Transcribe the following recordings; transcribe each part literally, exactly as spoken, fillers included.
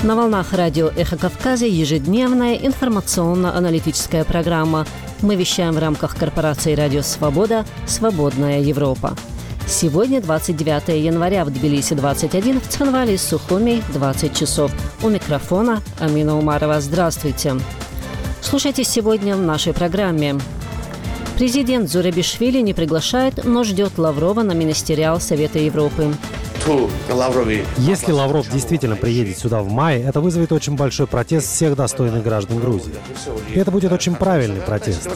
На волнах радио «Эхо Кавказа» ежедневная информационно-аналитическая программа. Мы вещаем в рамках корпорации «Радио Свобода. Свободная Европа». Сегодня двадцать девятое января, в Тбилиси двадцать один, в Цхинвале и Сухуми двадцать часов. У микрофона Амина Умарова. Здравствуйте. Слушайте сегодня в нашей программе. Президент Зурабишвили не приглашает, но ждет Лаврова на министериал Совета Европы. Если Лавров действительно приедет сюда в мае, это вызовет очень большой протест всех достойных граждан Грузии. И это будет очень правильный протест.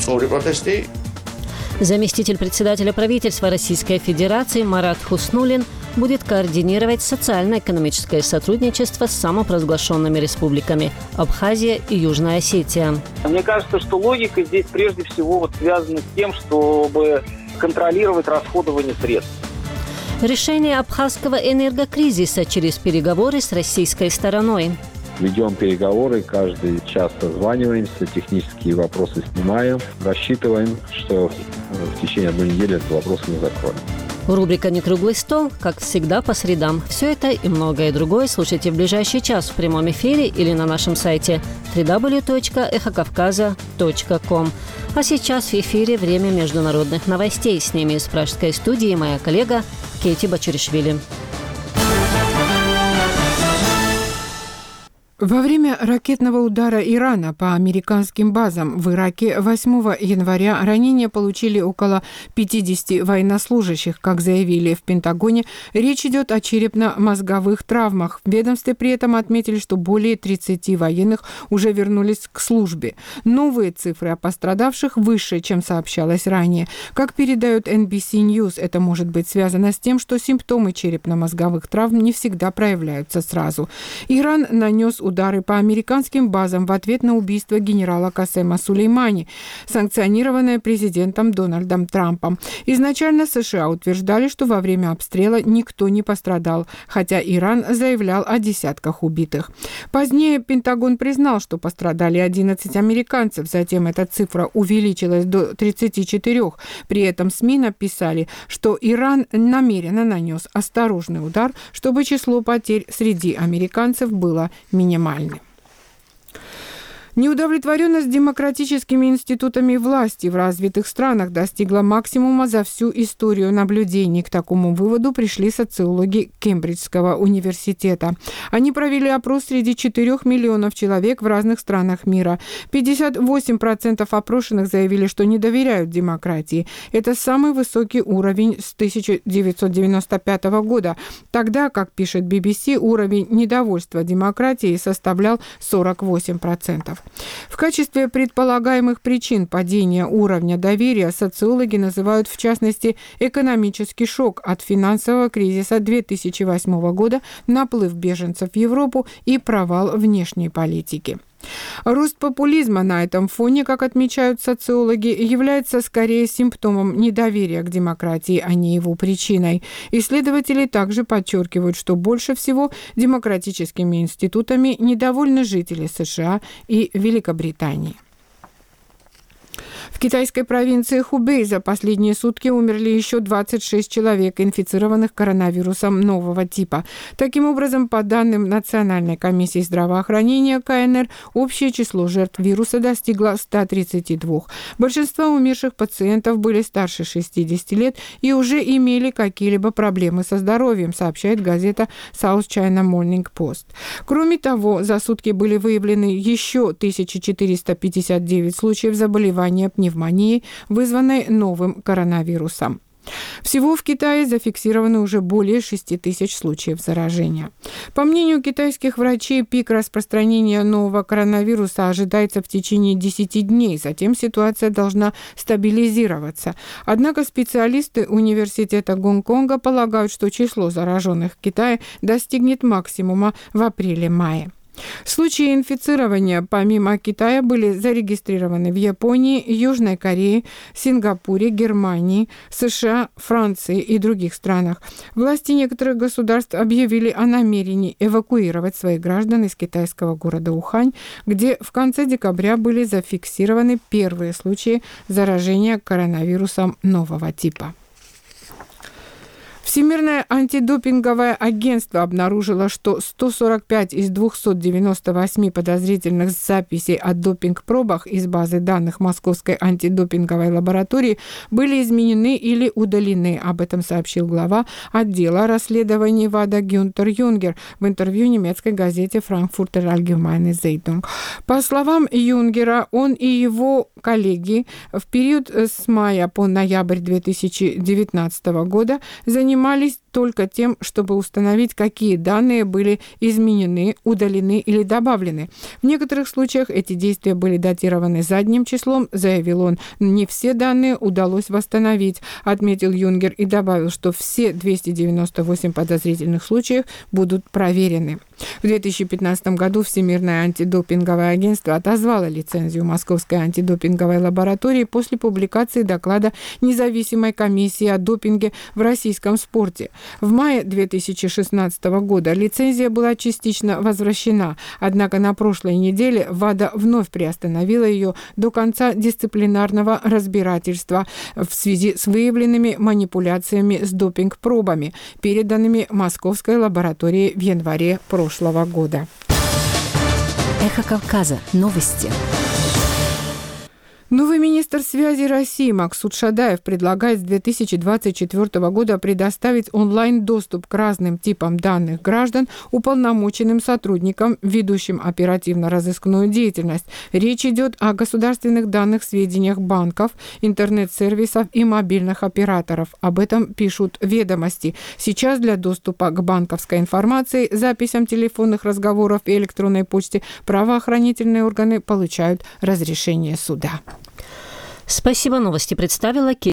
Заместитель председателя правительства Российской Федерации Марат Хуснуллин будет координировать социально-экономическое сотрудничество с самопровозглашенными республиками Абхазия и Южная Осетия. Мне кажется, что логика здесь прежде всего вот связана с тем, чтобы контролировать расходование средств. Решение абхазского энергокризиса через переговоры с российской стороной. Ведем переговоры, каждый час созваниваемся, технические вопросы снимаем. Рассчитываем, что в течение одной недели этот вопрос мы закроем. Рубрика «Не круглый стол», как всегда, по средам. Все это и многое другое слушайте в ближайший час в прямом эфире или на нашем сайте дабл ю дабл ю дабл ю точка эхо кавказа точка ком. А сейчас в эфире время международных новостей. С ними из пражской студии моя коллега Кейти Бачуришвили. Во время ракетного удара Ирана по американским базам в Ираке восьмого января ранения получили около пятидесяти военнослужащих. Как заявили в Пентагоне, речь идет о черепно-мозговых травмах. В ведомстве при этом отметили, что более тридцати военных уже вернулись к службе. Новые цифры о пострадавших выше, чем сообщалось ранее. Как передает эн би си News, это может быть связано с тем, что симптомы черепно-мозговых травм не всегда проявляются сразу. Иран нанес удар удары по американским базам в ответ на убийство генерала Касема Сулеймани, санкционированное президентом Дональдом Трампом. Изначально США утверждали, что во время обстрела никто не пострадал, хотя Иран заявлял о десятках убитых. Позднее Пентагон признал, что пострадали одиннадцать американцев, затем эта цифра увеличилась до тридцати четырёх. При этом СМИ написали, что Иран намеренно нанес осторожный удар, чтобы число потерь среди американцев было минимальным. Неудовлетворенность демократическими институтами власти в развитых странах достигла максимума за всю историю наблюдений. К такому выводу пришли социологи Кембриджского университета. Они провели опрос среди четырёх миллионов человек в разных странах мира. пятьдесят восемь процентов опрошенных заявили, что не доверяют демократии. Это самый высокий уровень с тысяча девятьсот девяносто пятого года. Тогда, как пишет би би си, уровень недовольства демократией составлял сорок восемь процентов. В качестве предполагаемых причин падения уровня доверия социологи называют, в частности, экономический шок от финансового кризиса две тысячи восьмого года, наплыв беженцев в Европу и провал внешней политики. Рост популизма на этом фоне, как отмечают социологи, является скорее симптомом недоверия к демократии, а не его причиной. Исследователи также подчеркивают, что больше всего демократическими институтами недовольны жители США и Великобритании. В китайской провинции Хубэй за последние сутки умерли еще двадцать шесть человек, инфицированных коронавирусом нового типа. Таким образом, по данным Национальной комиссии здравоохранения ка эн эр, общее число жертв вируса достигло ста тридцати двух. Большинство умерших пациентов были старше шестидесяти лет и уже имели какие-либо проблемы со здоровьем, сообщает газета South China Morning Post. Кроме того, за сутки были выявлены еще тысяча четыреста пятьдесят девять случаев заболевания пневмонией, вызванной новым коронавирусом. Всего в Китае зафиксировано уже более шести тысяч случаев заражения. По мнению китайских врачей, пик распространения нового коронавируса ожидается в течение десяти дней, затем ситуация должна стабилизироваться. Однако специалисты университета Гонконга полагают, что число зараженных в Китае достигнет максимума в апреле-мае. Случаи инфицирования помимо Китая были зарегистрированы в Японии, Южной Корее, Сингапуре, Германии, США, Франции и других странах. Власти некоторых государств объявили о намерении эвакуировать своих граждан из китайского города Ухань, где в конце декабря были зафиксированы первые случаи заражения коронавирусом нового типа. В Всемирное антидопинговое агентство обнаружило, что сто сорок пять из двухсот девяноста восьми подозрительных записей о допинг-пробах из базы данных Московской антидопинговой лаборатории были изменены или удалены. Об этом сообщил глава отдела расследований ВАДА Гюнтер Юнгер в интервью немецкой газете Frankfurter Allgemeine Zeitung. По словам Юнгера, он и его коллеги в период с мая по ноябрь две тысячи девятнадцатого года занимались только тем, чтобы установить, какие данные были изменены, удалены или добавлены. В некоторых случаях эти действия были датированы задним числом, заявил он. Не все данные удалось восстановить, отметил Юнгер и добавил, что все двести девяносто восемь подозрительных случаев будут проверены. В две тысячи пятнадцатом году Всемирное антидопинговое агентство отозвало лицензию Московской антидопинговой лаборатории после публикации доклада независимой комиссии о допинге в российском спорте. В мае две тысячи шестнадцатого года лицензия была частично возвращена, однако на прошлой неделе ВАДА вновь приостановила ее до конца дисциплинарного разбирательства в связи с выявленными манипуляциями с допинг-пробами, переданными Московской лаборатории в январе прошлого года. Эхо Кавказа. Новости. Новый министр связи России Максут Шадаев предлагает с две тысячи двадцать четвёртого года предоставить онлайн-доступ к разным типам данных граждан уполномоченным сотрудникам, ведущим оперативно-розыскную деятельность. Речь идет о государственных данных, сведениях банков, интернет-сервисов и мобильных операторов. Об этом пишут «Ведомости». Сейчас для доступа к банковской информации, записям телефонных разговоров и электронной почте правоохранительные органы получают разрешение суда. Спасибо. Новости представила